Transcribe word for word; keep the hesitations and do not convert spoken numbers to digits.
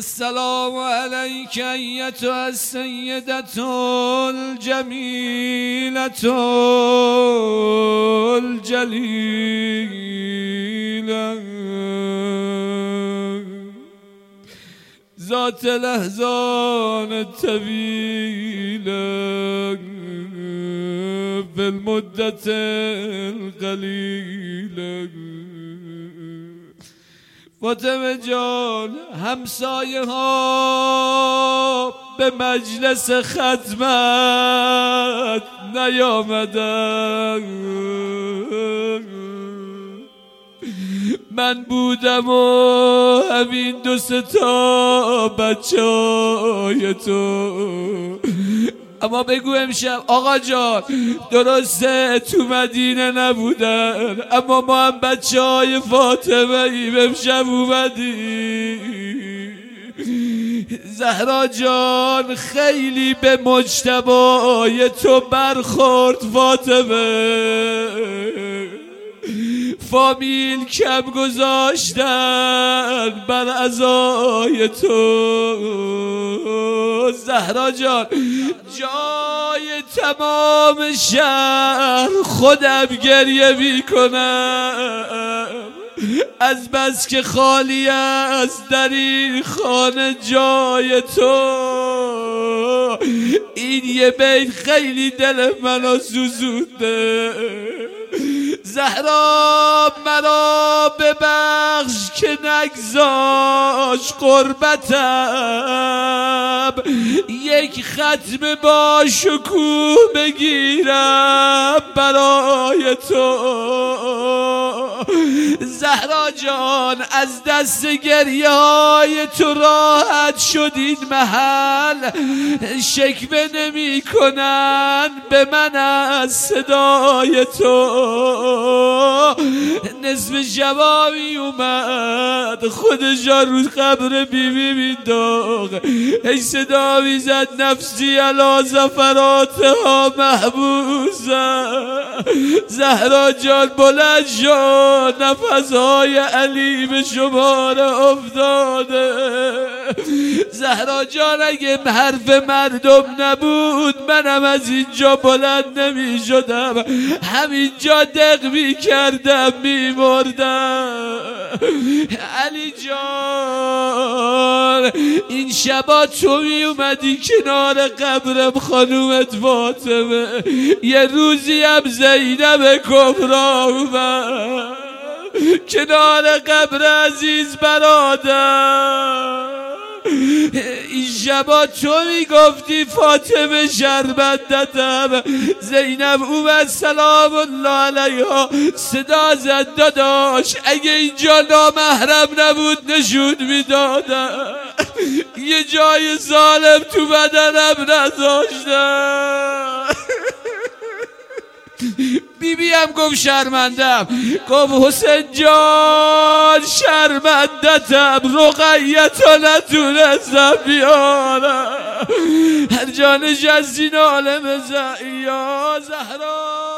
السلام عليك أيتها السيدة الجميلة الجليلة ذات الأحزان الطويلة في المدة القليلة. فاطمه جان، همسایه ها به مجلس خدمت نیامدن. من بودم و همین دو سه تا بچه های تو. اما بگو امشب آقا جان، درسته تو مدینه نبودن، اما ما هم بچه های فاطمه ایم امشب اومدیم. زهرا جان خیلی به مجتبی تو برخورد فاطمه، فامیل کم گذاشتن بر عزای تو. زهرا جان، جای تمام شهر خودم گریه می کنم از بس که خالی است در این خانه جای تو. این یه بیت خیلی دل منو سوزونده. زهرا مرا ببخش که نگذاش قربتم، یک ختم با شکوه بگیرم برای تو. زهرا جان، از دست گریه های تو راحت شد این محل، شکوه نمی کنن به من از صدای تو. نصف شبابی اومد خودشان رو قبر بیبی مینداخت، ای صدا میزد نفسی علا زفراتها محبوسه. زهرا جان بلند شد، نفسهای علی به شماره افتاده. زهرا جان، اگه حرف مردم نبود منم از اینجا بلند نمی شدم، همینجا دق می کردم می مردم. علی جان، این شبا تو می اومدی کنار قبرم خانومت فاطمه، یه روزی هم زینب کبرا اومد کنار قبر عزیز برادر. این شبا تو میگفتی فاطمه شرمندتم، زینب اومد سلام الله علیها صدا زد داداش، اگه اینجا نامحرم نبود نشون میدادم، یه جای ظالم تو بدنم نذاشتم. بیبی هم گفت شرمندم، گفت حسین جان شرمندتم، رقیتا نتونستم بیارم، هر جا نشستی ناله بزن یا زهرا.